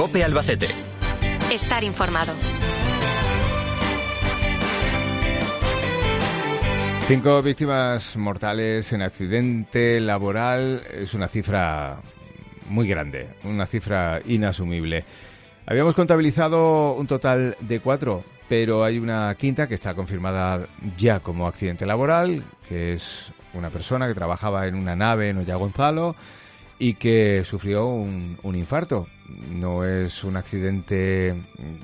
COPE Albacete. Estar informado. 5 víctimas mortales en accidente laboral es una cifra muy grande, una cifra inasumible. Habíamos contabilizado un total de 4, pero hay una quinta que está confirmada ya como accidente laboral, que es una persona que trabajaba en una nave en Ollagonzalo y que sufrió un infarto. No es un accidente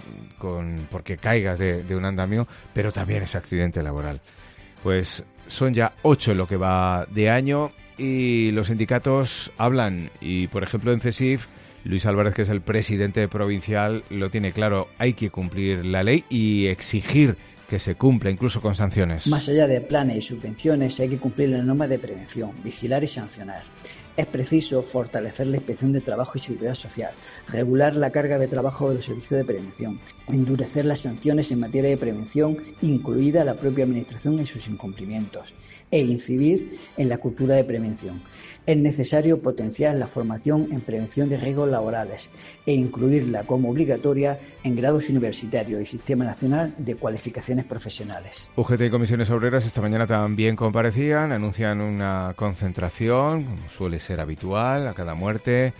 porque caigas de un andamio, pero también es accidente laboral. Pues son ya 8 en lo que va de año y los sindicatos hablan. Y, por ejemplo, en CESIF, Luis Álvarez, que es el presidente provincial, lo tiene claro. Hay que cumplir la ley y exigir que se cumpla, incluso con sanciones. Más allá de planes y subvenciones, hay que cumplir las normas de prevención, vigilar y sancionar. Es preciso fortalecer la Inspección de Trabajo y Seguridad Social, regular la carga de trabajo de los servicios de prevención, endurecer las sanciones en materia de prevención, incluida la propia Administración en sus incumplimientos, e incidir en la cultura de prevención. Es necesario potenciar la formación en prevención de riesgos laborales e incluirla como obligatoria en grados universitarios y Sistema Nacional de Cualificaciones Profesionales. UGT y Comisiones Obreras esta mañana también comparecían, anuncian una concentración, como suele ser habitual, a cada muerte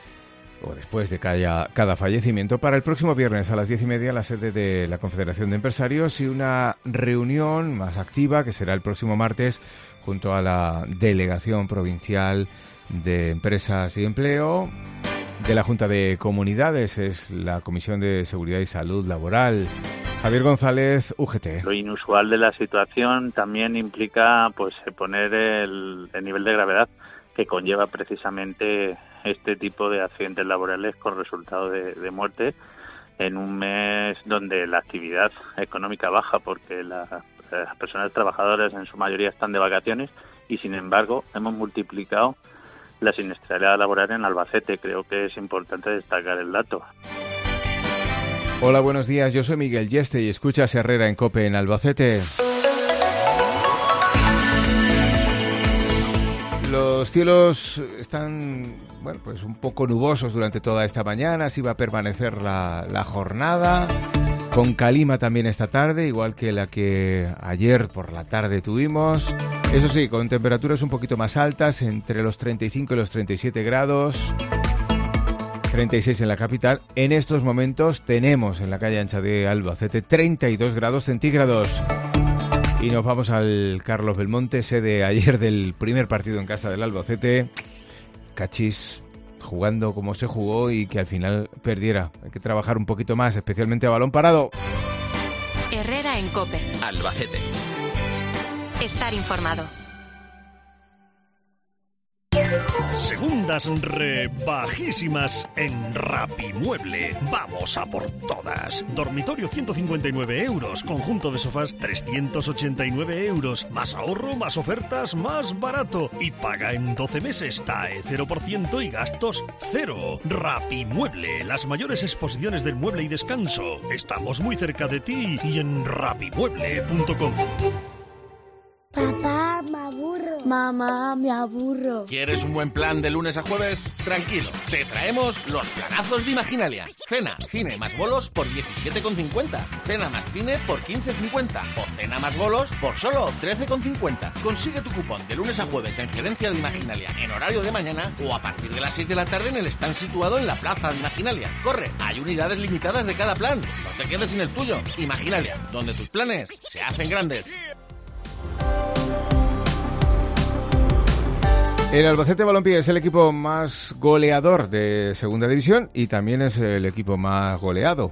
o después de cada fallecimiento, para el próximo viernes a las 10:30 en la sede de la Confederación de Empresarios, y una reunión más activa que será el próximo martes junto a la Delegación Provincial de Empresas y Empleo de la Junta de Comunidades, es la Comisión de Seguridad y Salud Laboral. Javier González, UGT. Lo inusual de la situación también implica poner el nivel de gravedad que conlleva precisamente este tipo de accidentes laborales con resultado de muerte en un mes donde la actividad económica baja porque las personas trabajadoras en su mayoría están de vacaciones y, sin embargo, hemos multiplicado la siniestralidad laboral en Albacete. Creo que es importante destacar el dato. Hola, buenos días. Yo soy Miguel Yeste y escuchas Herrera en COPE en Albacete. Los cielos están, pues un poco nubosos durante toda esta mañana. Así va a permanecer la jornada. Con calima también esta tarde, igual que la que ayer por la tarde tuvimos. Eso sí, con temperaturas un poquito más altas, entre los 35 y los 37 grados. 36 en la capital. En estos momentos tenemos en la calle ancha de Albacete 32 grados centígrados. Y nos vamos al Carlos Belmonte, sede ayer del primer partido en casa del Albacete. Cachís jugando como se jugó y que al final perdiera. Hay que trabajar un poquito más, especialmente a balón parado. Herrera en COPE. Albacete. Estar informado. Segundas rebajísimas en Rapimueble. Vamos a por todas. Dormitorio 159 euros. Conjunto de sofás 389 euros. Más ahorro, más ofertas, más barato. Y paga en 12 meses. TAE 0% y gastos 0. Rapimueble. Las mayores exposiciones del mueble y descanso. Estamos muy cerca de ti y en rapimueble.com. Papá, me aburro. Mamá, me aburro. ¿Quieres un buen plan de lunes a jueves? Tranquilo, te traemos los planazos de Imaginalia. Cena, cine más bolos por 17,50. Cena más cine por 15,50. O cena más bolos por solo 13,50. Consigue tu cupón de lunes a jueves en Gerencia de Imaginalia en horario de mañana o a partir de las 6 de la tarde en el stand situado en la Plaza de Imaginalia. Corre, hay unidades limitadas de cada plan. No te quedes sin el tuyo. Imaginalia, donde tus planes se hacen grandes. El Albacete Balompié es el equipo más goleador de Segunda División y también es el equipo más goleado.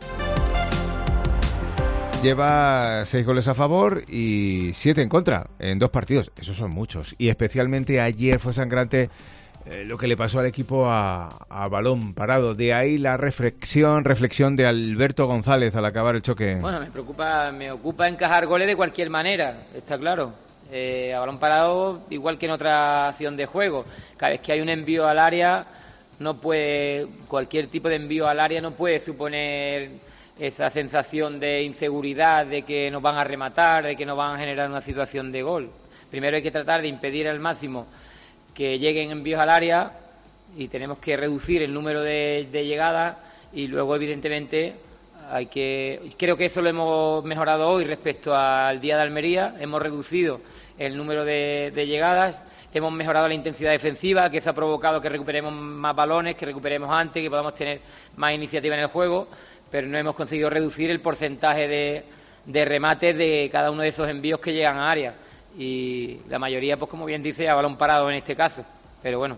Lleva 6 goles a favor y 7 en contra en 2 partidos. Esos son muchos. Y especialmente ayer fue sangrante lo que le pasó al equipo a balón parado. De ahí la reflexión de Alberto González al acabar el choque. Bueno, me ocupa encajar goles de cualquier manera, está claro. A balón parado, igual que en otra acción de juego. Cada vez que hay un envío al área, cualquier tipo de envío al área no puede suponer esa sensación de inseguridad, de que nos van a rematar, de que nos van a generar una situación de gol. Primero hay que tratar de impedir al máximo que lleguen envíos al área y tenemos que reducir el número de llegadas y luego evidentemente creo que eso lo hemos mejorado hoy respecto al día de Almería. Hemos reducido el número de llegadas, hemos mejorado la intensidad defensiva, que eso ha provocado que recuperemos más balones, que recuperemos antes, que podamos tener más iniciativa en el juego, pero no hemos conseguido reducir el porcentaje de remates de cada uno de esos envíos que llegan a área, y la mayoría, pues como bien dice, a balón parado en este caso. Pero bueno,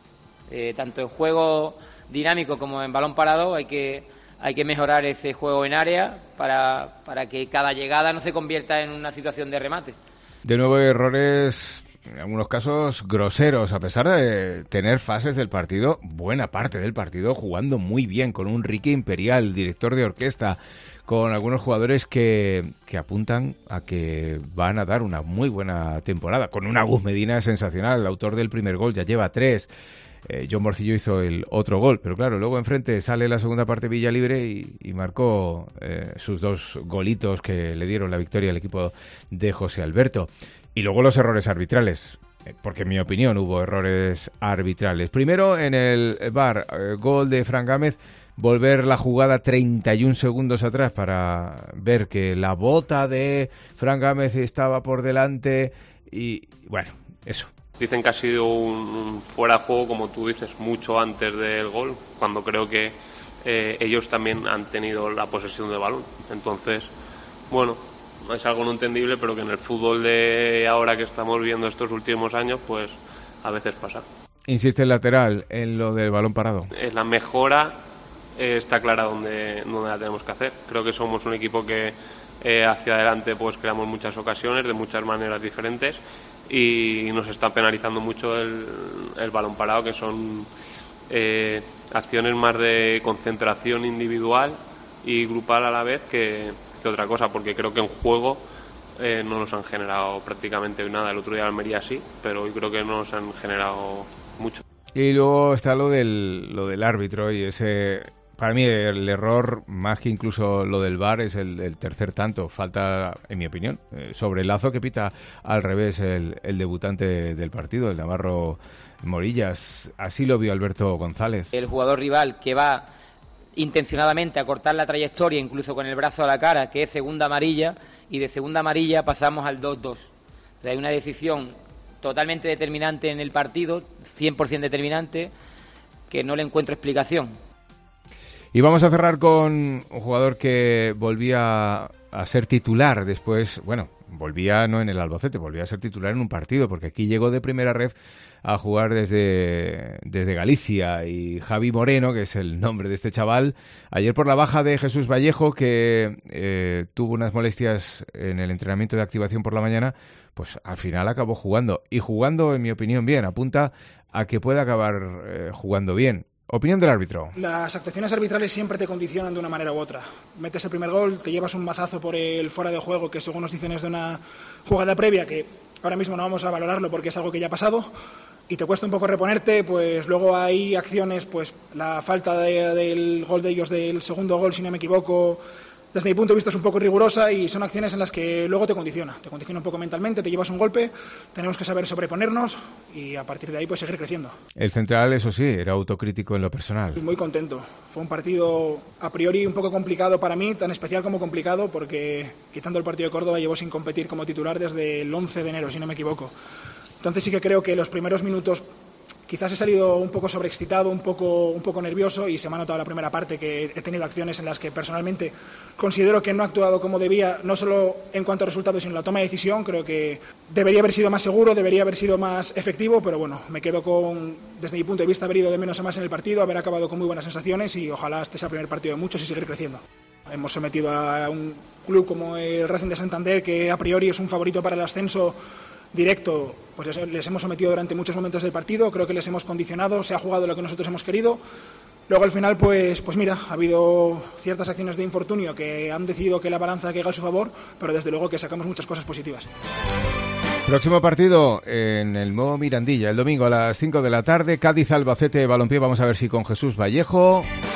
tanto en juego dinámico como en balón parado hay que mejorar ese juego en área para que cada llegada no se convierta en una situación de remate. De nuevo errores, en algunos casos groseros, a pesar de tener fases del partido, buena parte del partido, jugando muy bien, con un Ricky Imperial, director de orquesta, con algunos jugadores que apuntan a que van a dar una muy buena temporada, con un Agus Medina sensacional, el autor del primer gol, ya lleva 3. John Morcillo hizo el otro gol, pero claro, luego enfrente sale la segunda parte Villalibre y marcó sus 2 golitos que le dieron la victoria al equipo de José Alberto. Y luego los errores arbitrales, porque en mi opinión hubo errores arbitrales. Primero en el VAR, gol de Fran Gámez, volver la jugada 31 segundos atrás para ver que la bota de Fran Gámez estaba por delante y bueno, eso. Dicen que ha sido un fuera de juego, como tú dices, mucho antes del gol, cuando creo que ellos también han tenido la posesión del balón. Entonces, bueno, es algo no entendible, pero que en el fútbol de ahora que estamos viendo estos últimos años, pues a veces pasa. Insiste el lateral en lo del balón parado. La mejora está clara donde la tenemos que hacer. Creo que somos un equipo que hacia adelante pues creamos muchas ocasiones de muchas maneras diferentes, y nos está penalizando mucho el balón parado, que son acciones más de concentración individual y grupal a la vez que otra cosa, porque creo que en juego no nos han generado prácticamente nada. El otro día Almería sí, pero hoy creo que no nos han generado mucho. Y luego está lo del árbitro, y ese, para mí el error, más que incluso lo del VAR, es el tercer tanto. Falta, en mi opinión, sobre el lazo que pita al revés el debutante del partido, el navarro Morillas. Así lo vio Alberto González. El jugador rival que va intencionadamente a cortar la trayectoria, incluso con el brazo a la cara, que es segunda amarilla, y de segunda amarilla pasamos al 2-2. O sea, hay una decisión totalmente determinante en el partido, 100% determinante, que no le encuentro explicación. Y vamos a cerrar con un jugador que volvía a ser titular después, bueno, volvía no en el Albacete, volvía a ser titular en un partido, porque aquí llegó de primera ref a jugar desde Galicia, y Javi Moreno, que es el nombre de este chaval, ayer por la baja de Jesús Vallejo, que tuvo unas molestias en el entrenamiento de activación por la mañana, pues al final acabó jugando, y jugando, en mi opinión, bien. Apunta a que puede acabar jugando bien. Opinión del árbitro. Las actuaciones arbitrales siempre te condicionan de una manera u otra. Metes el primer gol, te llevas un mazazo por el fuera de juego, que según nos dicen es de una jugada previa, que ahora mismo no vamos a valorarlo porque es algo que ya ha pasado, y te cuesta un poco reponerte. Pues luego hay acciones, pues la falta del gol de ellos, del segundo gol, si no me equivoco, desde mi punto de vista es un poco rigurosa, y son acciones en las que luego te condiciona un poco mentalmente, te llevas un golpe, tenemos que saber sobreponernos y a partir de ahí pues seguir creciendo. El central, eso sí, era autocrítico en lo personal. Muy contento, fue un partido a priori un poco complicado para mí, tan especial como complicado, porque quitando el partido de Córdoba llevo sin competir como titular desde el 11 de enero, si no me equivoco. Entonces sí que creo que los primeros minutos quizás he salido un poco sobreexcitado, un poco nervioso, y se me ha notado la primera parte que he tenido acciones en las que personalmente considero que no he actuado como debía, no solo en cuanto a resultados, sino en la toma de decisión. Creo que debería haber sido más seguro, debería haber sido más efectivo, pero bueno, me quedo con, desde mi punto de vista, haber ido de menos a más en el partido, haber acabado con muy buenas sensaciones, y ojalá este sea el primer partido de muchos y seguir creciendo. Hemos sometido a un club como el Racing de Santander, que a priori es un favorito para el ascenso directo, pues les hemos sometido durante muchos momentos del partido, creo que les hemos condicionado, se ha jugado lo que nosotros hemos querido. Luego al final pues mira, ha habido ciertas acciones de infortunio que han decidido que la balanza caiga a su favor, pero desde luego que sacamos muchas cosas positivas. Próximo partido en el Mo Mirandilla, el domingo a las 5 de la tarde, Cádiz-Albacete Balompié. Vamos a ver si con Jesús Vallejo